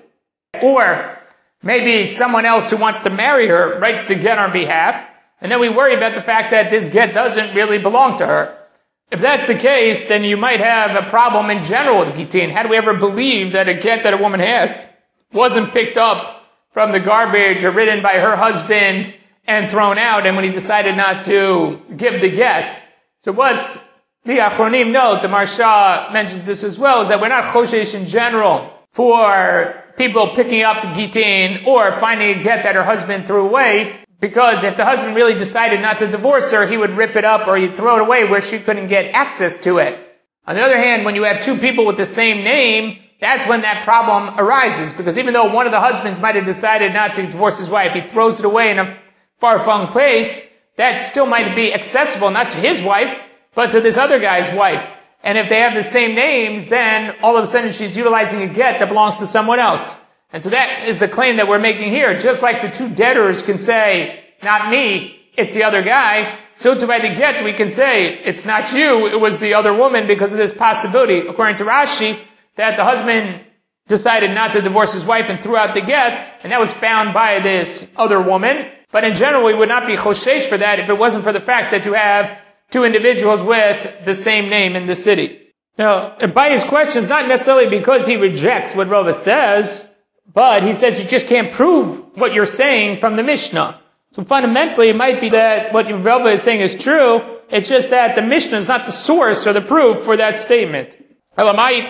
Or maybe someone else who wants to marry her writes the get on behalf, and then we worry about the fact that this get doesn't really belong to her. If that's the case, then you might have a problem in general with Gitin. How do we ever believe that a get that a woman has wasn't picked up from the garbage or written by her husband and thrown out, and when he decided not to give the get? So what the Achronim note, the Marsha mentions this as well, is that we're not choshesh in general for people picking up Gitin or finding a get that her husband threw away, because if the husband really decided not to divorce her, he would rip it up or he'd throw it away where she couldn't get access to it. On the other hand, when you have two people with the same name, that's when that problem arises, because even though one of the husbands might have decided not to divorce his wife, he throws it away in a far-flung place, that still might be accessible not to his wife, but to this other guy's wife. And if they have the same names, then all of a sudden she's utilizing a get that belongs to someone else. And so that is the claim that we're making here. Just like the two debtors can say, not me, it's the other guy, so too by the get we can say, it's not you, it was the other woman, because of this possibility, according to Rashi, that the husband decided not to divorce his wife and threw out the get, and that was found by this other woman. But in general, we would not be choshesh for that if it wasn't for the fact that you have two individuals with the same name in the city. Now, Abaye's question is not necessarily because he rejects what Rava says, but he says you just can't prove what you're saying from the Mishnah. So fundamentally, it might be that what Rava is saying is true, it's just that the Mishnah is not the source or the proof for that statement. So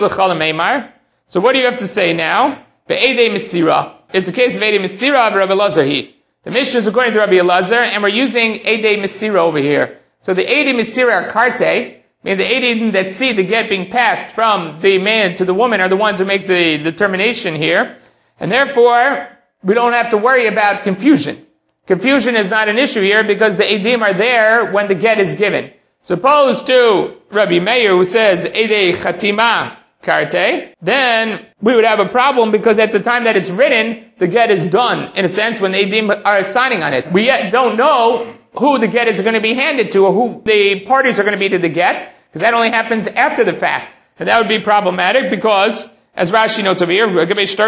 what do you have to say now? It's a case of Eidei Mesira of Rabbi Elazar. The Mishnah is according to Rabbi Elazar, and we're using Eidei Mesira over here. So the Eidei Mesira are karte, meaning the Eidim that see the get being passed from the man to the woman are the ones who make the determination here. And therefore, we don't have to worry about confusion. Confusion is not an issue here because the Eidim are there when the get is given. Opposed to Rabbi Meir, who says Eidei Chatima Karte, then we would have a problem because at the time that it's written, the get is done, in a sense, when the Eidim are signing on it. We yet don't know who the get is going to be handed to or who the parties are going to be to the get, because that only happens after the fact. And that would be problematic because, as Rashi notes over here,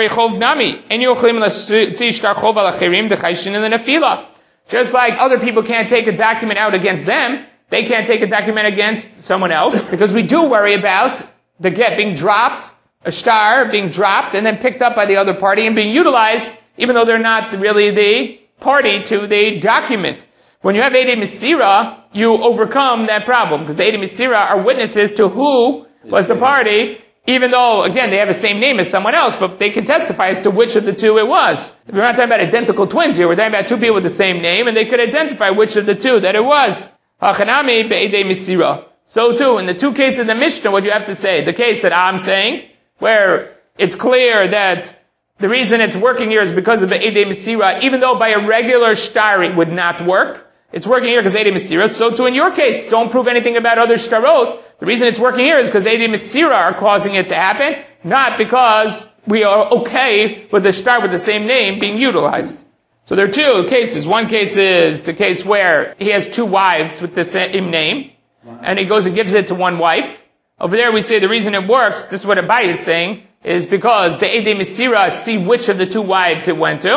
just like other people can't take a document out against them, they can't take a document against someone else, because we do worry about the get being dropped, a shtar being dropped, and then picked up by the other party and being utilized, even though they're not really the party to the document. When you have Eidei Mesira, you overcome that problem, because the Eidei Mesira are witnesses to who was the party, even though, again, they have the same name as someone else, but they can testify as to which of the two it was. We're not talking about identical twins here, we're talking about two people with the same name, and they could identify which of the two that it was. Hachanami be'edei Mesira. So too, in the two cases in the Mishnah, what do you have to say? The case that I'm saying, where it's clear that the reason it's working here is because of the Eidei Mesira, even though by a regular shtar it would not work. It's working here because Eidei Mesira. So too in your case, don't prove anything about other shtarot. The reason it's working here is because Eidei Mesira are causing it to happen, not because we are okay with the shtar with the same name being utilized. So there are two cases. One case is the case where he has two wives with the same name, and he goes and gives it to one wife. Over there we say the reason it works, this is what Abaye is saying, is because the Eidei Mesira see which of the two wives it went to.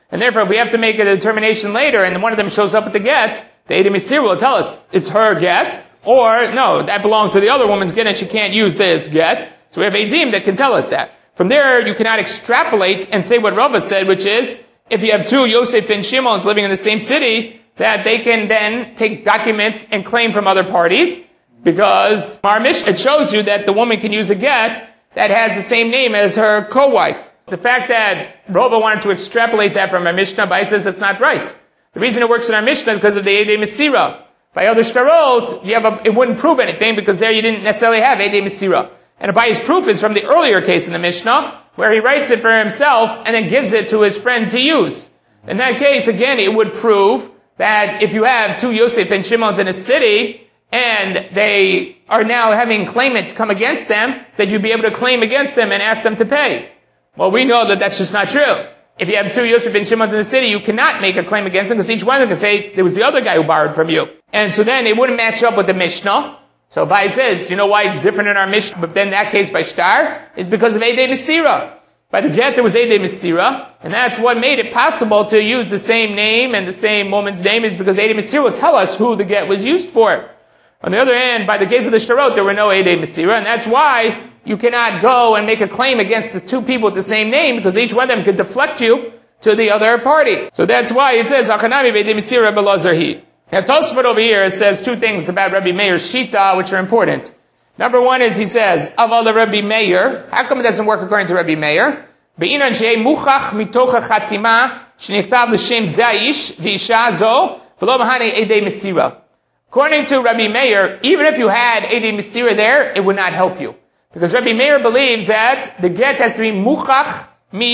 And therefore, if we have to make a determination later and one of them shows up at the get, the Eidei Mesira will tell us it's her get, or no, that belonged to the other woman's get and she can't use this get. So we have Eidim that can tell us that. From there, you cannot extrapolate and say what Rava said, which is, if you have two Yosef and Shimons living in the same city, that they can then take documents and claim from other parties, because our Mishnah, it shows you that the woman can use a get that has the same name as her co-wife. The fact that Rava wanted to extrapolate that from our Mishnah, Bai says that's not right. The reason it works in our Mishnah is because of the Eidei Mesira. By other shtarot, you have a, it wouldn't prove anything because there you didn't necessarily have Eidei Mesira. And Abayi's proof is from the earlier case in the Mishnah, where he writes it for himself and then gives it to his friend to use. In that case, again, it would prove that if you have two Yosef and Shimons in a city, and they are now having claimants come against them, that you'd be able to claim against them and ask them to pay. Well, we know that that's just not true. If you have two Yosef and Shimons in the city, you cannot make a claim against them because each one of them can say, there was the other guy who borrowed from you. And so then it wouldn't match up with the Mishnah. So Abai says, you know why it's different in our Mishnah, but then that case by Shtar, is because of Eidei Mesira. By the get, there was Eidei Mesira, and that's what made it possible to use the same name and the same woman's name, is because Eidei Mesira will tell us who the get was used for. On the other hand, by the case of the Shtarot, there were no Eidei Mesira, and that's why you cannot go and make a claim against the two people with the same name, because each one of them could deflect you to the other party. So that's why it says, Achanami Eidei Mesira Belazar Hi. Now Tosfot over here says two things about Rabbi Meir's Shita, which are important. Number one is he says, Aval Rabbi Meir. How come it doesn't work according to Rabbi Meir? Be'inan she'ei muchach mitoch chatima shenichtav l'shem zaish v'isha zo v'lo mahane Eidei Mesira. According to Rabbi Meir, even if you had Eidei Mesira there, it would not help you. Because Rabbi Meir believes that the get has to be muchach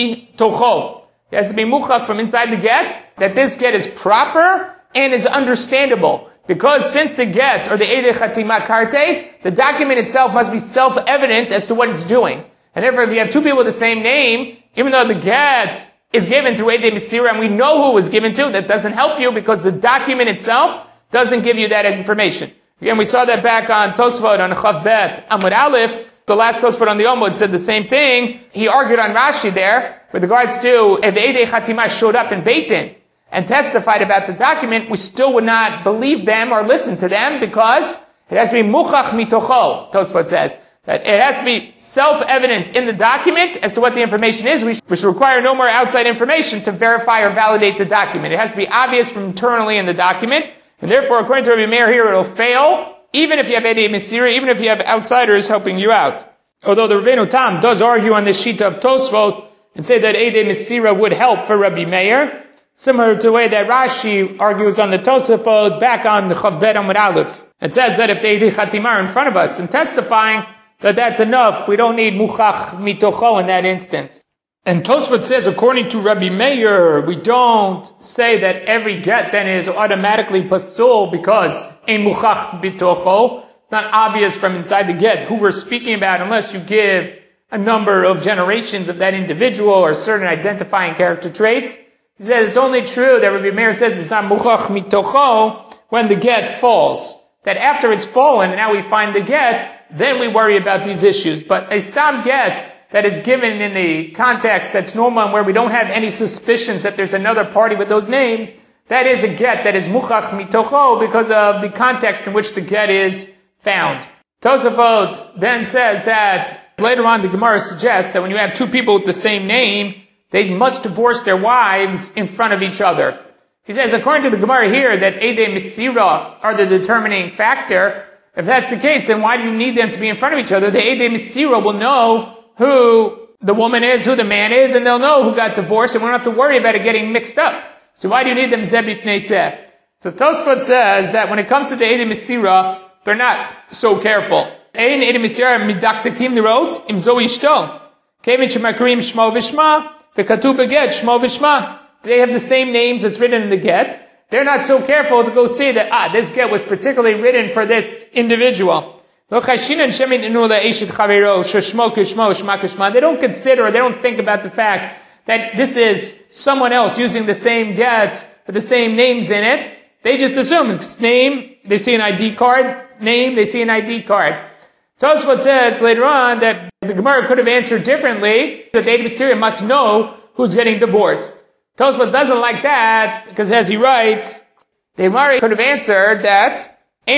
mitocho. It has to be muchach from inside the get, that this get is proper and is understandable. Because since the get, or the Eidei Chatima Karte, the document itself must be self-evident as to what it's doing. And therefore, if you have two people with the same name, even though the get is given through Eidei Mesira, and we know who it was given to, that doesn't help you because the document itself doesn't give you that information. Again, we saw that back on Tosfot, on Chav Bet, Amud Aleph. The last Tosfot on the Omud said the same thing. He argued on Rashi there, with regards to if the Eidei Chatima showed up in Beit Din and testified about the document, we still would not believe them or listen to them because it has to be muchach mitocho, Tosfot says. That it has to be self-evident in the document as to what the information is, which require no more outside information to verify or validate the document. It has to be obvious from internally in the document, and therefore, according to Rabbi Meir here, it will fail, even if you have Eidei Mesira, even if you have outsiders helping you out. Although the Rabbeinu Tam does argue on this Shita of Tosfot and say that Eidei Mesira would help for Rabbi Meir, similar to the way that Rashi argues on the Tosafot back on the Chav Bet Amud Aleph. It says that if the Eidei Chatima are in front of us and testifying, that that's enough. We don't need Muchach Mitocho in that instance. And Tosafot says, according to Rabbi Meir, we don't say that every get then is automatically pasul because ein Muchach Mitocho. It's not obvious from inside the get who we're speaking about unless you give a number of generations of that individual or certain identifying character traits. He says it's only true that Rabbi Meir says it's not muchach mitocho when the get falls. That after it's fallen and now we find the get, then we worry about these issues. But a stam get that is given in the context that's normal and where we don't have any suspicions that there's another party with those names, that is a get that is muchach mitocho because of the context in which the get is found. Tosafot then says that later on the Gemara suggests that when you have two people with the same name, they must divorce their wives in front of each other. He says, according to the Gemara here, that Eidei Mesira are the determining factor. If that's the case, then why do you need them to be in front of each other? The Eidei Mesira will know who the woman is, who the man is, and they'll know who got divorced, and we don't have to worry about it getting mixed up. So why do you need them Zeh Bifnei Zeh? So Tosfot says that when it comes to the Eidei Mesira, they're not so careful. Ein Eidei Mesira midaktakim nirot im zo ishto. Kevin shemakrim shmo v'shma. They have the same names that's written in the get. They're not so careful to go see that, ah, this get was particularly written for this individual. They don't consider, or they don't think about the fact that this is someone else using the same get with the same names in it. They just assume it's name, they see an I D card, name, they see an I D card. Tosfot says later on that the Gemara could have answered differently, that the Eidei Mesira must know who's getting divorced. Tosfot doesn't like that, because as he writes, the Gemara could have answered that,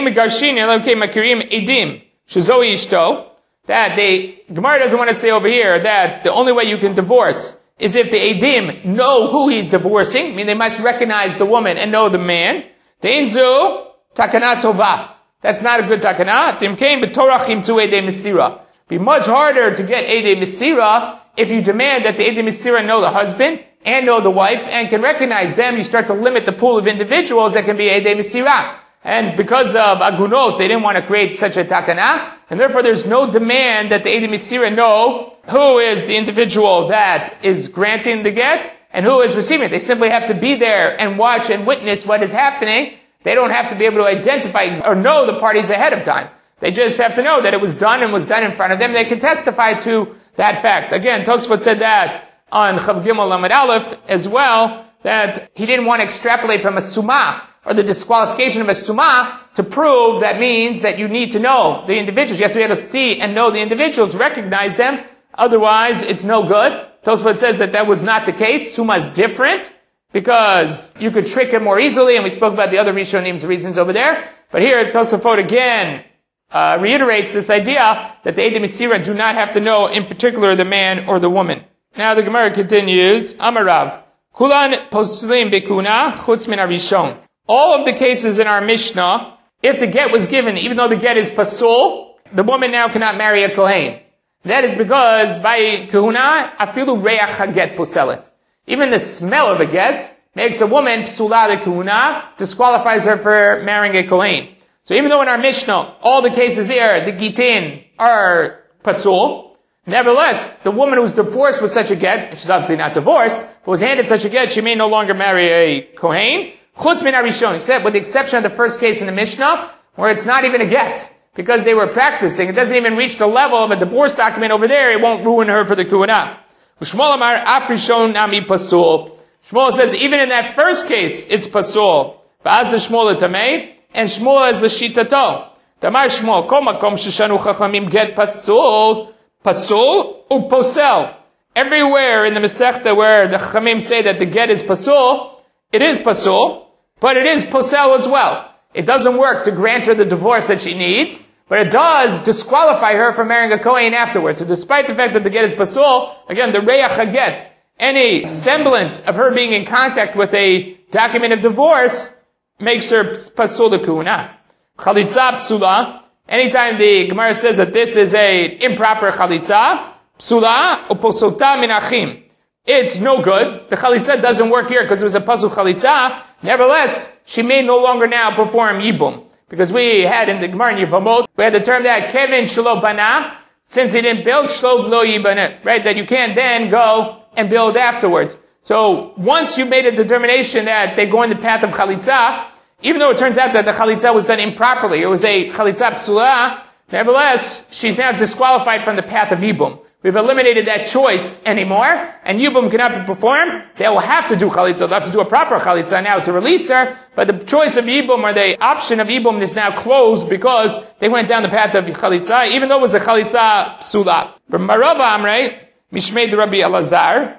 that the Gemara doesn't want to say over here that the only way you can divorce is if the Edim know who he's divorcing, I mean they must recognize the woman and know the man. Deinzu, takana tova. That's not a good takana. Timkein b'torachim tu edei mesira. Be much harder to get edei mesira if you demand that the edei mesira know the husband and know the wife and can recognize them. You start to limit the pool of individuals that can be edei mesira. And because of agunot, they didn't want to create such a takana, and therefore there's no demand that the edei mesira know who is the individual that is granting the get and who is receiving it. They simply have to be there and watch and witness what is happening. They don't have to be able to identify or know the parties ahead of time. They just have to know that it was done and was done in front of them. They can testify to that fact. Again, Tosfot said that on Chav Gimel Lamed Aleph as well, that he didn't want to extrapolate from a sumah, or the disqualification of a sumah, to prove that means that you need to know the individuals. You have to be able to see and know the individuals, recognize them. Otherwise, it's no good. Tosfot says that that was not the case. Sumah is different, because you could trick him more easily, and we spoke about the other Rishonim's reasons over there. But here, Tosfot again uh, reiterates this idea that the Edei Mesira do not have to know, in particular, the man or the woman. Now the Gemara continues, Amarav, Kulan poslim bekuna chutz min harishon. All of the cases in our Mishnah, if the get was given, even though the get is pasul, the woman now cannot marry a kohen. That is because by kahuna, afilu reach haget poselet. Even the smell of a get makes a woman psula de kahuna, disqualifies her for marrying a kohen. So even though in our Mishnah, all the cases here, the gitin are pasul, nevertheless, the woman who's divorced with such a get, she's obviously not divorced, but was handed such a get, she may no longer marry a kohen. Chutz min harishon, except with the exception of the first case in the Mishnah, where it's not even a get, because they were practicing. It doesn't even reach the level of a divorce document over there. It won't ruin her for the kuhuna. Shmuel amar af rishon nami pasul. Shmuel says even in that first case it's pasul. Va'az the Shmuel tamei, and Shmuel is the shitato. Tamar Shmuel kol makom sheshanu chachamim get pasul, pasul u posel. Everywhere in the Masechta where the chachamim say that the get is pasul, it is pasul. But it is posel as well. It doesn't work to grant her the divorce that she needs, but it does disqualify her from marrying a kohen afterwards. So despite the fact that the get is pasul, again, the reach haget, any semblance of her being in contact with a document of divorce, makes her pasul the kuhuna. Chalitza psula, anytime the Gemara says that this is a improper chalitza, psula uposota min achim. It's no good. The chalitza doesn't work here because it was a pasul chalitza. Nevertheless, she may no longer now perform yibum. Because we had in the Gemara in Yevamot, we had the term that Kevin shelo bana, since he didn't build, shlov lo yibaneh, right? That you can't then go and build afterwards. So, once you made a determination that they go in the path of chalitza, even though it turns out that the chalitza was done improperly, it was a chalitza psula, nevertheless, she's now disqualified from the path of yibum. We've eliminated that choice anymore, and Yibum cannot be performed. They will have to do Chalitza. They'll have to do a proper Chalitza now to release her, but the choice of Yibum, or the option of Yibum, is now closed because they went down the path of Chalitza, even though it was a Chalitza Psula. From Marava Amrei, Mishmei de Rabbi Elazar,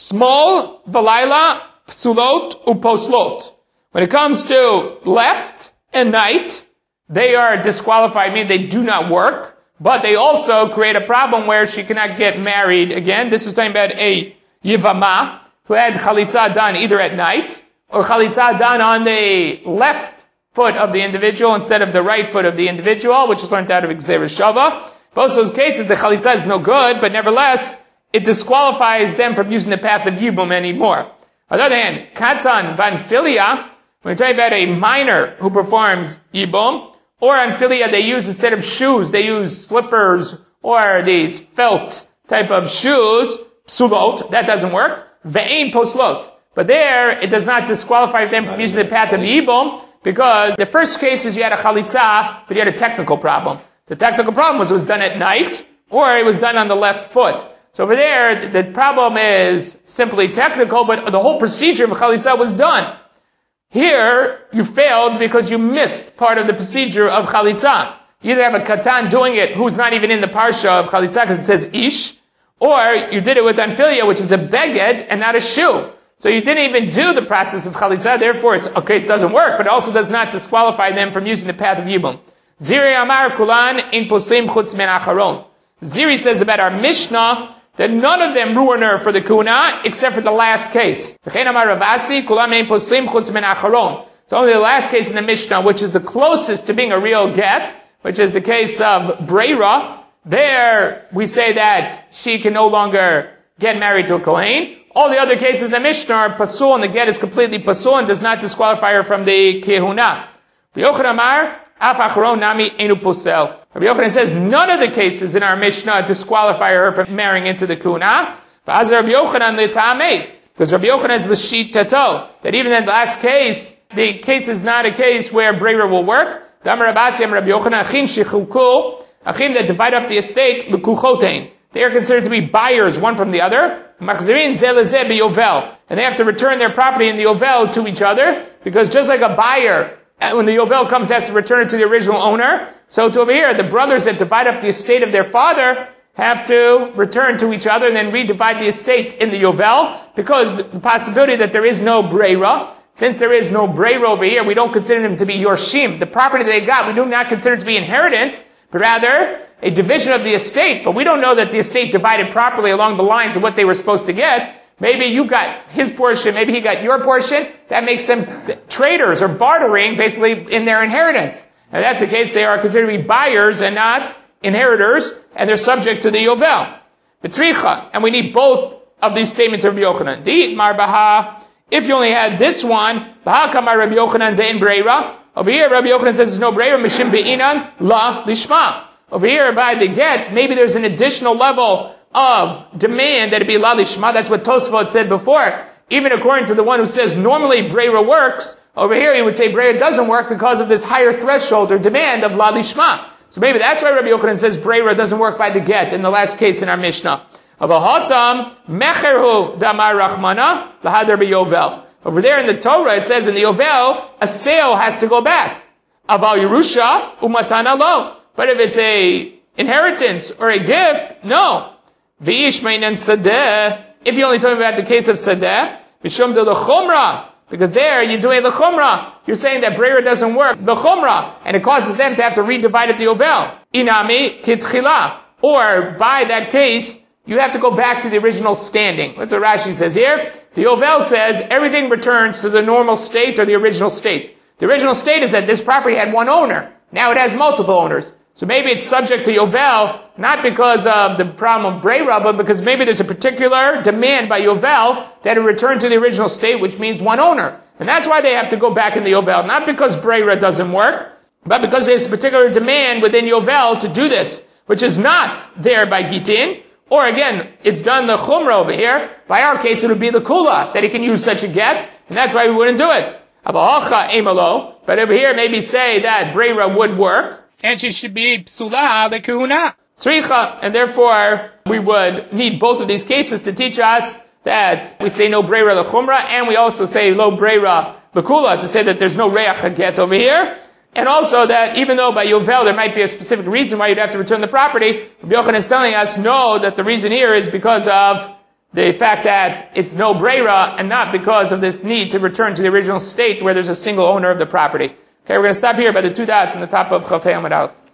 small, Valayla, Psulot, Uposlot. When it comes to left and night, they are disqualified, meaning they do not work. But they also create a problem where she cannot get married again. This is talking about a Yivama who had Chalitza done either at night or Chalitza done on the left foot of the individual instead of the right foot of the individual, which is learned out of Gzeira Shava. Both those cases, the Chalitza is no good, but nevertheless, it disqualifies them from using the path of Yibum anymore. On the other hand, Katan Vanfilia, when we're talking about a minor who performs Yibum, or on filia, they use, instead of shoes, they use slippers or these felt type of shoes, psulot, that doesn't work. Ve'ein poslot. But there, it does not disqualify them from using the path of yibum, because the first case is you had a chalitza, but you had a technical problem. The technical problem was it was done at night, or it was done on the left foot. So over there, the problem is simply technical, but the whole procedure of chalitza was done. Here, you failed because you missed part of the procedure of chalitza. You either have a katan doing it who's not even in the parsha of chalitza because it says ish, or you did it with anfilia, which is a beged and not a shoe. So you didn't even do the process of chalitza, therefore it's, okay, it doesn't work, but it also does not disqualify them from using the path of Yibum. Ziri Amar Kulan in Poslim Chutz Men Acharon. Ziri says about our Mishnah that none of them ruin her for the kuna except for the last case. V'chein Amar Ravasi Kulan in Poslim Chutz Men Acharon. It's only the last case in the Mishnah, which is the closest to being a real get, which is the case of Breira. There, we say that she can no longer get married to a Kohen. All the other cases in the Mishnah are pasul, and the get is completely pasul and does not disqualify her from the kehuna. Rabbi Yochanan Amar, af acharon nami enu posel. Rabbi Yochanan says none of the cases in our Mishnah disqualify her from marrying into the kehuna. V'az Rabbi Yochanan l'tamei, because Rabbi Yochanan is l'shit tato, that even in the last case, the case is not a case where Breira will work. Damar Rabasi Rabbi Yochanan achin shechukul, achim that divide up the estate l'kuchotein. They are considered to be buyers, one from the other. Machzirin zeh lezeh biyovel. And they have to return their property in the yovel to each other, because just like a buyer, when the yovel comes, has to return it to the original owner. So to over here, the brothers that divide up the estate of their father have to return to each other and then redivide the estate in the yovel, because the possibility that there is no breira, since there is no breira over here, we don't consider them to be yorshim. The property they got, we do not consider it to be inheritance, but rather a division of the estate. But we don't know that the estate divided properly along the lines of what they were supposed to get. Maybe you got his portion, maybe he got your portion. That makes them traders or bartering basically in their inheritance. And if that's the case, they are considered to be buyers and not inheritors, and they're subject to the yovel. B'tzricha, and we need both of these statements of Rabbi Yochanan. Di mar baha, if you only had this one, baha kamar Rabbi Yochanan de'in breira. Over here, Rabbi Yochanan says there's no breira, mishim be'inan la lishma. Over here, by the get, maybe there's an additional level of demand that it be la lishma. That's what Tosfot said before. Even according to the one who says normally breira works, over here he would say breira doesn't work because of this higher threshold or demand of la lishma. So maybe that's why Rabbi Yochanan says breira doesn't work by the get in the last case in our Mishnah. Avahatam mecherhu damar rachmana lahadar biyovel. Over there in the Torah, it says in the Yovel, a sale has to go back. Aval Yerusha, umatana lo. But if it's a inheritance or a gift, no. V'ish meinen sadeh. If you only talking about the case of sadeh, b'shum de l'chumra. Because there, you're doing the chumra. You're saying that breira doesn't work, the chumra. And it causes them to have to redivide it to Yovel. Inami kitchila. Or, by that case, you have to go back to the original standing. That's what Rashi says here. The Yovel says everything returns to the normal state or the original state. The original state is that this property had one owner. Now it has multiple owners. So maybe it's subject to Yovel, not because of the problem of breira, but because maybe there's a particular demand by Yovel that it return to the original state, which means one owner. And that's why they have to go back in the Yovel. Not because breira doesn't work, but because there's a particular demand within Yovel to do this, which is not there by Gitin. Or again, it's done the chumrah over here. By our case, it would be the kula, that he can use such a get, and that's why we wouldn't do it. Abahacha emalo. But over here, maybe say that breira would work, and she should be psula the kahuna. Tzricha, and therefore, we would need both of these cases to teach us that we say no breira the chumrah, and we also say lo breira the kula, to say that there's no reach get over here. And also that even though by Yovel there might be a specific reason why you'd have to return the property, Rabbi Yochanan is telling us no, that the reason here is because of the fact that it's no breira and not because of this need to return to the original state where there's a single owner of the property. Okay, we're going to stop here by the two dots in the top of Chafei Amud Aleph.